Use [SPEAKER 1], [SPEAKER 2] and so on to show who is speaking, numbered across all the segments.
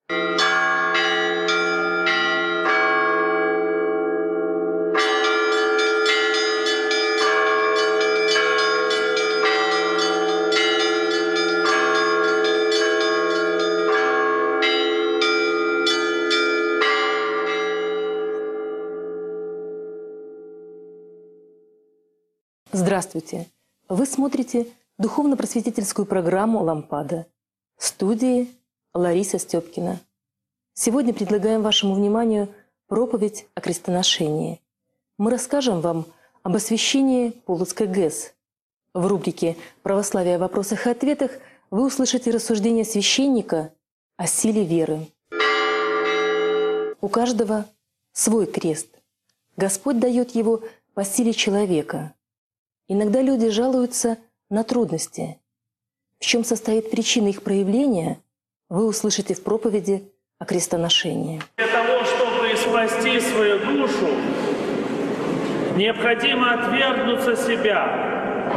[SPEAKER 1] Здравствуйте! Вы смотрите духовно-просветительскую программу «Лампада» в студии Лариса Степкина. Сегодня предлагаем вашему вниманию проповедь о крестоношении. Мы расскажем вам об освящении Полоцкой ГЭС. В рубрике «Православие в вопросах и ответах» вы услышите рассуждения священника о силе веры. У каждого свой крест. Господь дает его по силе человека. Иногда люди жалуются на трудности. В чем состоит причина их проявления, вы услышите в проповеди о крестоношении.
[SPEAKER 2] Для того, чтобы спасти свою душу, необходимо отвергнуться себя.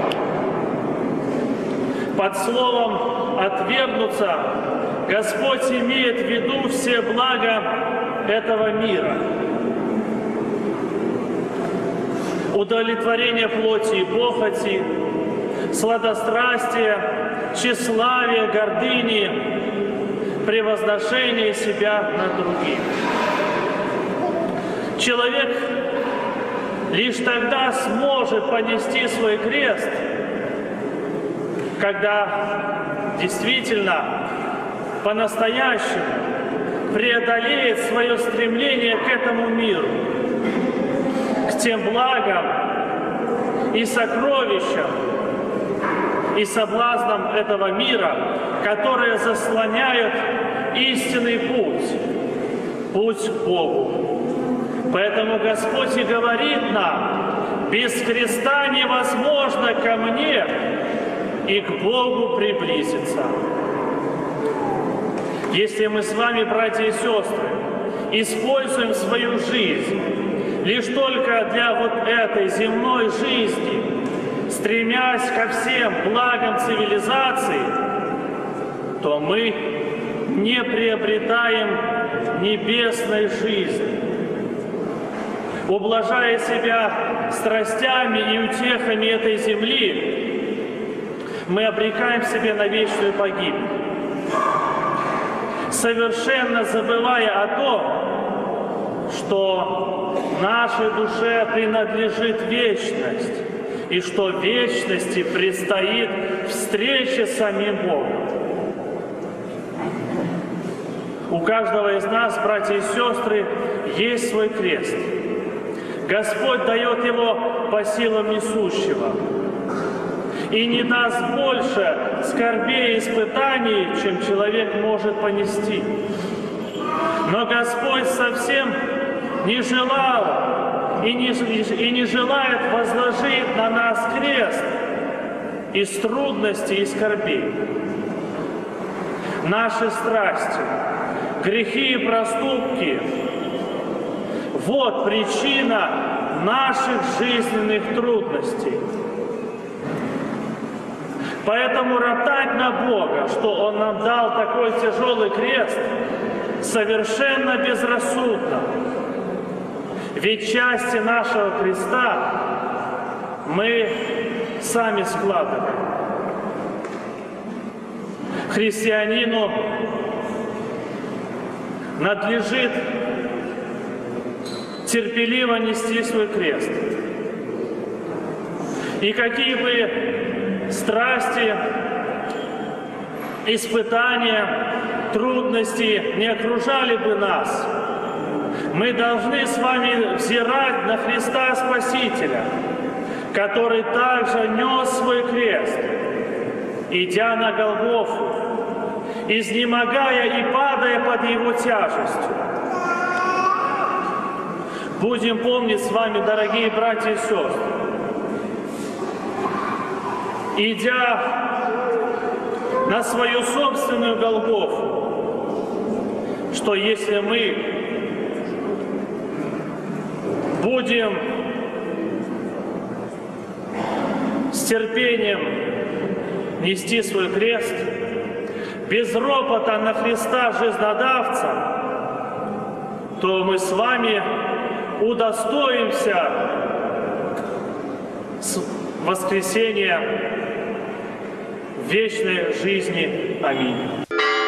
[SPEAKER 2] Под словом «отвергнуться» Господь имеет в виду все блага этого мира. Удовлетворение плоти и похоти, сладострастие, тщеславие, гордыни, превозношение себя над другим. Человек лишь тогда сможет понести свой крест, когда действительно, по-настоящему преодолеет свое стремление к этому миру, к тем благам и сокровищам и соблазнам этого мира, которые заслоняют истинный путь к Богу. Поэтому Господь и говорит нам: без креста невозможно ко мне и к Богу приблизиться. Если мы с вами, братья и сестры, используем свою жизнь лишь только для вот этой земной жизни, стремясь ко всем благам цивилизации, то мы не приобретаем небесной жизни. Ублажая себя страстями и утехами этой земли, мы обрекаем себя на вечную погибель, совершенно забывая о том, что нашей душе принадлежит вечность, и что в вечности предстоит встреча с самим Богом. У каждого из нас, братья и сестры, есть свой крест. Господь дает его по силам несущего и не даст больше скорбей и испытаний, чем человек может понести. Но Господь совсем не желал и не желает возложить на нас крест из трудностей и скорбей. Наши страсти, грехи и проступки – вот причина наших жизненных трудностей. Поэтому роптать на Бога, что Он нам дал такой тяжелый крест, совершенно безрассудно. Ведь части нашего креста мы сами складываем. Христианину надлежит терпеливо нести свой крест. И какие бы страсти, испытания, трудности не окружали бы нас, мы должны с вами взирать на Христа Спасителя, который также нес свой крест, идя на Голгофу, изнемогая и падая под его тяжестью. Будем помнить с вами, дорогие братья и сестры, идя на свою собственную Голгофу, что если мы будем с терпением нести свой крест, без ропота на Христа жизнодавца, то мы с вами удостоимся воскресения вечной жизни. Аминь.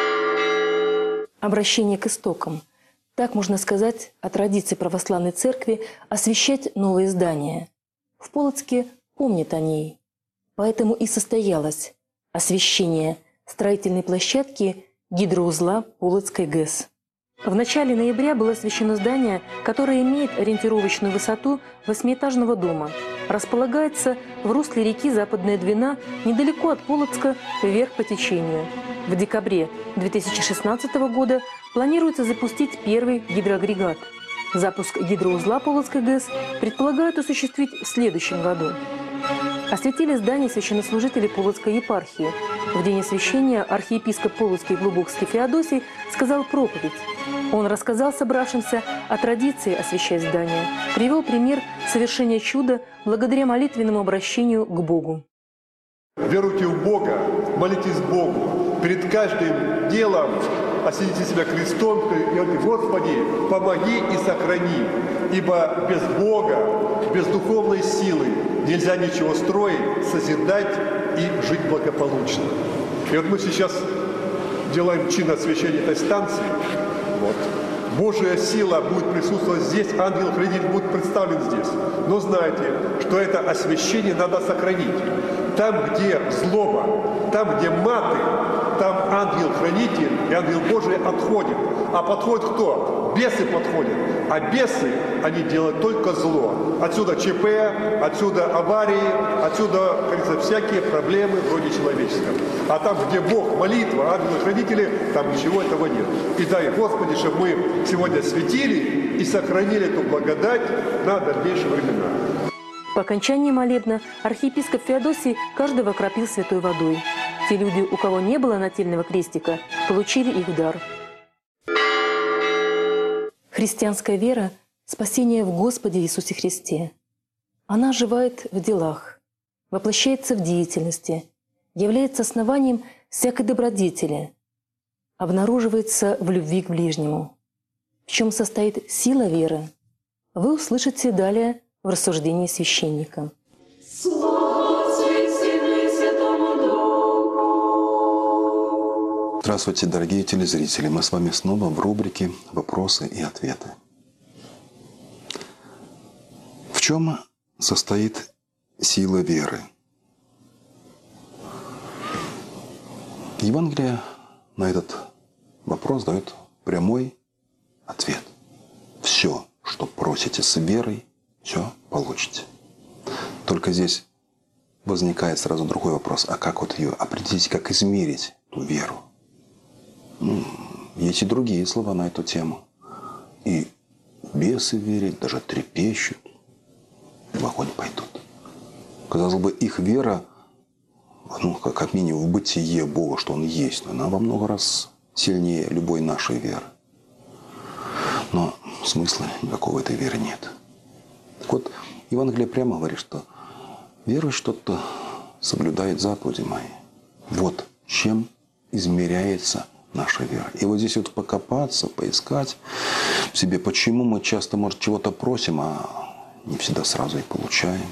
[SPEAKER 1] Обращение к истокам. Так можно сказать о традиции православной церкви освящать новые здания. В Полоцке помнят о ней. Поэтому и состоялось освящение строительной площадки гидроузла Полоцкой ГЭС. В начале ноября было освящено здание, которое имеет ориентировочную высоту 8-этажного дома. Располагается в русле реки Западная Двина, недалеко от Полоцка, вверх по течению. В декабре 2016 года планируется запустить первый гидроагрегат. Запуск гидроузла Полоцкой ГЭС предполагают осуществить в следующем году. Осветили здание священнослужители Полоцкой епархии. В день освящения архиепископ Полоцкий и Глубокский Феодосий сказал проповедь. Он рассказал собравшимся о традиции освящать здание, привел пример совершения чуда благодаря молитвенному обращению к Богу.
[SPEAKER 3] Веруйте в Бога, молитесь Богу. Перед каждым делом осветите себя крестом и говорите: Господи, помоги и сохрани. Ибо без Бога, без духовной силы нельзя ничего строить, созидать и жить благополучно. И вот мы сейчас делаем чин освящения этой станции. Вот. Божья сила будет присутствовать здесь, ангел-хранитель будет представлен здесь. Но знайте, что это освящение надо сохранить. Там, где злоба, там, где маты, там ангел-хранитель и ангел Божий отходит. А подходит кто? Бесы подходят. А бесы, они делают только зло. Отсюда ЧП, отсюда аварии, отсюда, как говорится, всякие проблемы вроде человеческого. А там, где Бог, молитва, ангелы-хранители, там ничего этого нет. И дай Господи, чтобы мы сегодня светили и сохранили эту благодать на дальнейшие времена.
[SPEAKER 1] По окончании молебна архиепископ Феодосий каждого окропил святой водой. Те люди, у кого не было нательного крестика, получили их дар. Христианская вера – спасение в Господе Иисусе Христе. Она оживает в делах, воплощается в деятельности, является основанием всякой добродетели, обнаруживается в любви к ближнему. В чем состоит сила веры, вы услышите далее в рассуждении священника.
[SPEAKER 4] Здравствуйте, дорогие телезрители! Мы с вами снова в рубрике «Вопросы и ответы». В чем состоит сила веры? Евангелие на этот вопрос дает прямой ответ. Все, что просите с верой, все получите. Только здесь возникает сразу другой вопрос. А как вот ее определить, как измерить эту веру? Есть и другие слова на эту тему. И бесы верят, даже трепещут, в огонь пойдут. Казалось бы, их вера, как минимум в бытие Бога, что Он есть, она во много раз сильнее любой нашей веры. Но смысла никакого этой веры нет. Так вот, Евангелие прямо говорит, что верующий что-то соблюдает заповеди мои. Вот чем измеряется наша вера. И вот здесь вот покопаться, поискать в себе, почему мы часто, может, чего-то просим, а не всегда сразу и получаем.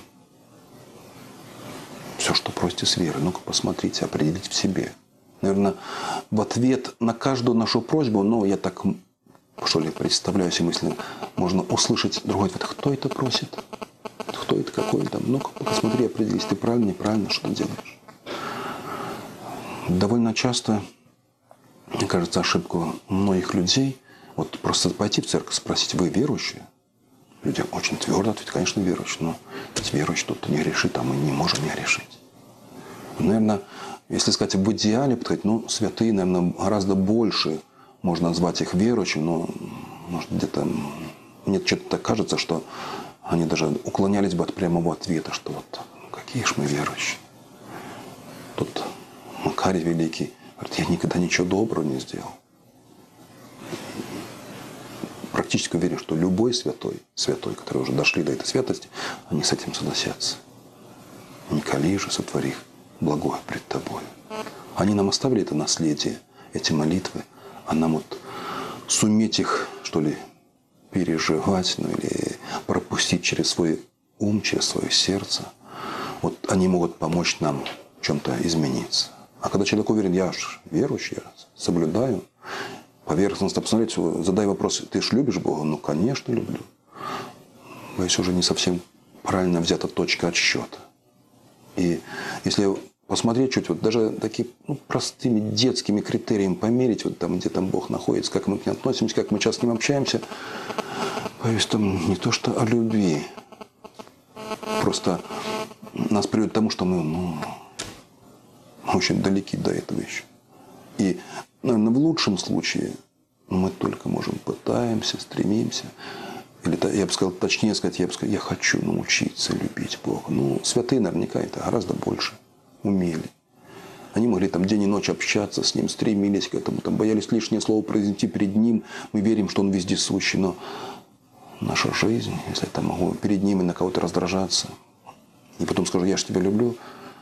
[SPEAKER 4] Все, что просите с верой, ну-ка посмотрите, определите в себе. Наверное, в ответ на каждую нашу просьбу, я так, что ли, представляю себе мысленно, можно услышать другой ответ. Кто это просит? Кто это, какой там? Ну-ка посмотри, определись, ты правильно, неправильно, что ты делаешь. Довольно часто, мне кажется, ошибку многих людей, вот просто пойти в церковь, спросить: вы верующие? Люди очень твердо ответят: конечно, верующие, но ведь верующий тут не решит, а мы не можем не решить. Наверное, если сказать в идеале, подходить, святые, наверное, гораздо больше можно назвать их верующими, но, может, где-то мне что-то так кажется, что они даже уклонялись бы от прямого ответа, что вот какие ж мы верующие. Тут Макарий Великий говорит: я никогда ничего доброго не сделал. Практически уверен, что любой святой, которые уже дошли до этой святости, они с этим согласятся. «Николи же сотвори благое пред тобой». Они нам оставили это наследие. эти молитвы, а нам вот суметь их, что ли, переживать, ну, или пропустить через свой ум, через свое сердце, вот они могут помочь нам в чем-то измениться. А когда человек уверен, я ж верующий, я соблюдаю, поверхностно посмотреть, задай вопрос, ты ж любишь Бога? Ну, конечно, люблю. Боюсь, уже не совсем правильно взята точка отсчета. И если посмотреть чуть, вот даже такими простыми детскими критериями померить, вот там, где там Бог находится, как мы к нему относимся, как мы сейчас с ним общаемся, боюсь, там не то что о любви. Просто нас приводит к тому, что мы очень далеки до этого еще. И, наверное, в лучшем случае мы только можем пытаемся, стремимся. Или я бы сказал, точнее сказать, я хочу научиться любить Бога. Ну, святые наверняка это гораздо больше умели. Они могли там день и ночь общаться с Ним, стремились к этому, там, боялись лишнее слово произнести перед Ним. Мы верим, что Он вездесущий, но наша жизнь, если я там могу перед Ним и на кого-то раздражаться, и потом скажу, я же тебя люблю,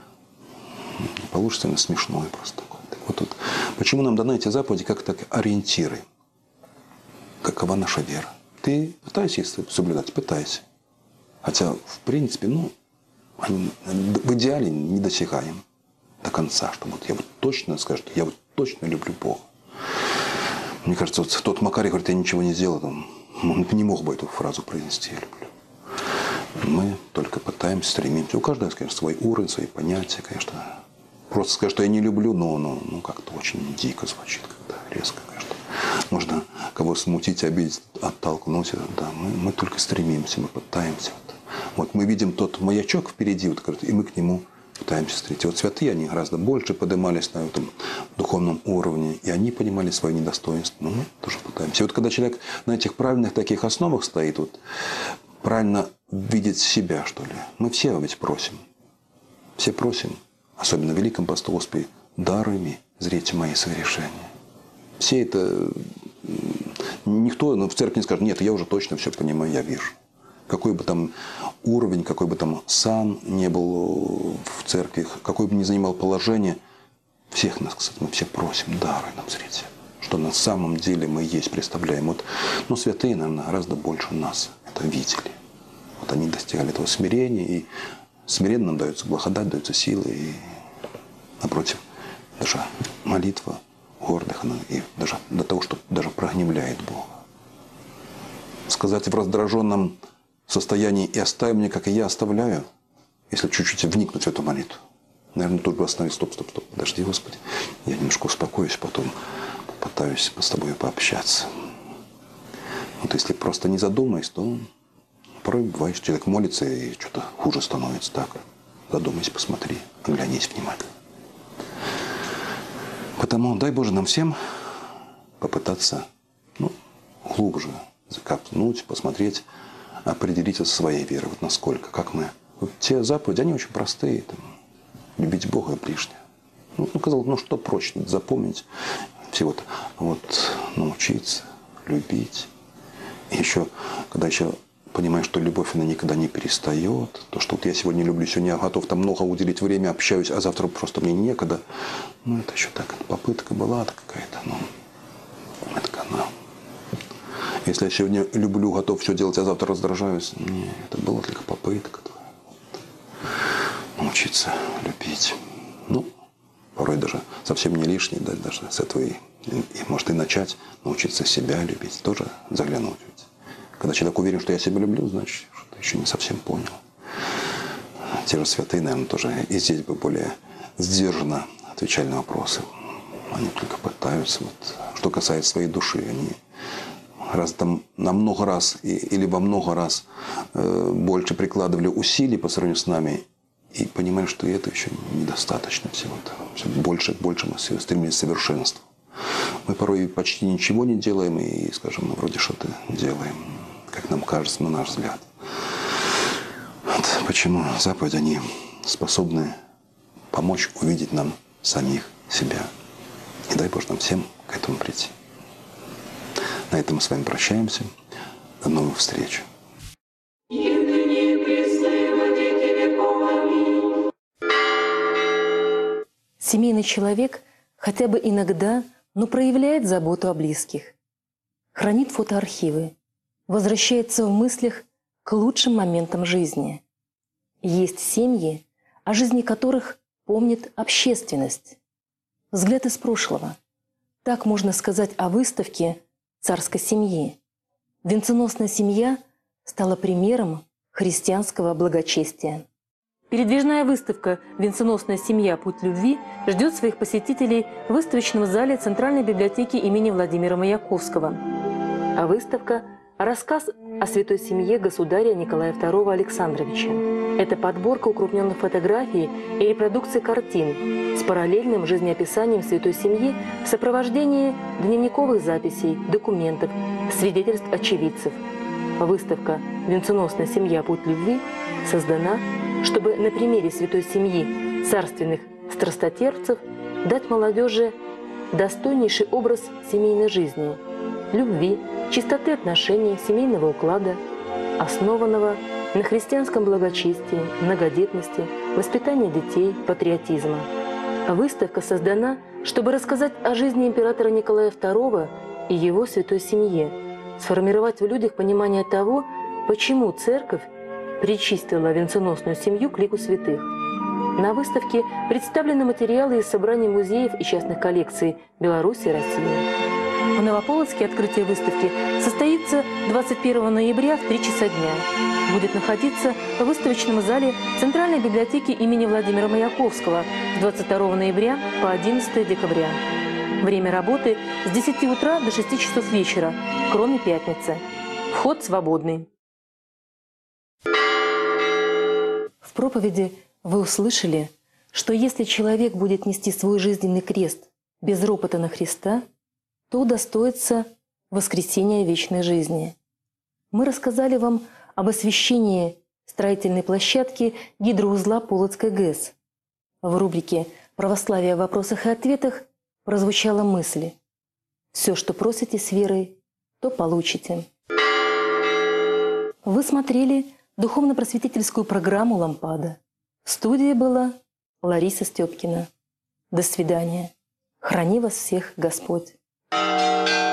[SPEAKER 4] не получится, наверное, смешное просто такое. Так вот, почему нам даны эти заповеди как так ориентиры? Какова наша вера? Ты пытайся соблюдать, пытайся. Хотя, в принципе, они в идеале недосягаем до конца, что вот я вот точно скажу, я вот точно люблю Бога. Мне кажется, вот тот Макарий говорит, я ничего не сделал, он не мог бы эту фразу произнести, я люблю. Мы только пытаемся, стремимся. У каждого, конечно, свой уровень, свои понятия, конечно. Просто сказать, что я не люблю, но как-то очень дико звучит, когда резко, конечно. Можно кого смутить, обидеть, оттолкнуть. Да, мы только стремимся, мы пытаемся. Вот мы видим тот маячок впереди, и мы к нему пытаемся встретить. Вот святые, они гораздо больше поднимались на этом духовном уровне, и они понимали свои недостоинства. Но мы тоже пытаемся. И вот когда человек на этих правильных таких основах стоит, вот, правильно видеть себя, что ли. Мы все ведь просим. Все просим, особенно в Великом посту, Господи, даруй зрите мои согрешения. Все это... Никто в церкви не скажет, нет, я уже точно все понимаю, я вижу. Какой бы там уровень, какой бы там сан не был в церкви, какой бы ни занимал положение, всех нас, кстати, мы все просим, даруй нам зрите. Что на самом деле мы есть, представляем. Вот, но святые, наверное, гораздо больше нас это видели. Вот они достигали этого смирения, и смиренно нам дается благодать, даются силы, и напротив, даже молитва гордых, она и даже до того, что даже прогневляет Бога. Сказать в раздраженном состоянии «и оставь меня, как и я оставляю», если чуть-чуть вникнуть в эту молитву, наверное, тут бы остановить, стоп, подожди, Господи, я немножко успокоюсь, потом попытаюсь с тобой пообщаться. Вот если просто не задумаясь, то порой бывает, что человек молится и что-то хуже становится. Так, задумайся, посмотри, оглянись внимательно. Потому дай Боже нам всем попытаться глубже закопнуть, посмотреть, определиться со своей верой, вот насколько, как мы. Вот те заповеди, они очень простые. Там, любить Бога и ближнего. Казалось, что проще запомнить всего-то. Вот научиться любить. И еще, когда еще понимаешь, что любовь, она никогда не перестает. То, что вот я сегодня люблю, сегодня я готов там много уделить время, общаюсь, а завтра просто мне некогда. Это еще так, попытка была-то какая-то. Это канал. Если я сегодня люблю, готов все делать, а завтра раздражаюсь, нет, это была только попытка. Научиться любить. Порой даже совсем не лишний, да, даже с этого и может и начать научиться себя любить, тоже заглянуть. Когда человек уверен, что я себя люблю, значит, что еще не совсем понял. Те же святые, наверное, тоже и здесь бы более сдержанно отвечали на вопросы. Они только пытаются. Вот, что касается своей души, они на много раз или во много раз больше прикладывали усилий по сравнению с нами и понимали, что и это еще недостаточно всего-то. Все больше и больше мы стремились к совершенству. Мы порой почти ничего не делаем и, скажем, вроде что-то делаем, как нам кажется, на наш взгляд. Вот почему заповеди, они способны помочь увидеть нам самих себя. И дай Боже нам всем к этому прийти. На этом мы с вами прощаемся. До новых встреч.
[SPEAKER 1] Семейный человек хотя бы иногда но проявляет заботу о близких, хранит фотоархивы, возвращается в мыслях к лучшим моментам жизни. Есть семьи, о жизни которых помнит общественность. Взгляд из прошлого. Так можно сказать о выставке царской семьи. Венценосная семья стала примером христианского благочестия. Передвижная выставка «Венценосная семья. Путь любви» ждет своих посетителей в выставочном зале Центральной библиотеки имени Владимира Маяковского. А выставка – рассказ о святой семье государя Николая II Александровича. Это подборка укрупненных фотографий и репродукций картин с параллельным жизнеописанием святой семьи в сопровождении дневниковых записей, документов, свидетельств очевидцев. Выставка «Венценосная семья. Путь любви» создана, чтобы на примере святой семьи царственных страстотерпцев дать молодежи достойнейший образ семейной жизни, любви, чистоты отношений, семейного уклада, основанного на христианском благочестии, многодетности, воспитании детей, патриотизма. Выставка создана, чтобы рассказать о жизни императора Николая II и его святой семье, сформировать в людях понимание того, почему Церковь причислила венценосную семью к лику святых. На выставке представлены материалы из собраний музеев и частных коллекций Беларуси и России. В Новополоцке открытие выставки состоится 21 ноября в 3 часа дня. Будет находиться в выставочном зале Центральной библиотеки имени Владимира Маяковского с 22 ноября по 11 декабря. Время работы с 10 утра до 6 часов вечера, кроме пятницы. Вход свободный. В проповеди вы услышали, что если человек будет нести свой жизненный крест без ропота на Христа, то удостоится воскресения вечной жизни. Мы рассказали вам об освящении строительной площадки гидроузла Полоцкой ГЭС. В рубрике «Православие в вопросах и ответах» прозвучала мысль: «Все, что просите с верой, то получите». Вы смотрели духовно-просветительскую программу «Лампада». В студии была Лариса Степкина. До свидания. Храни вас всех Господь.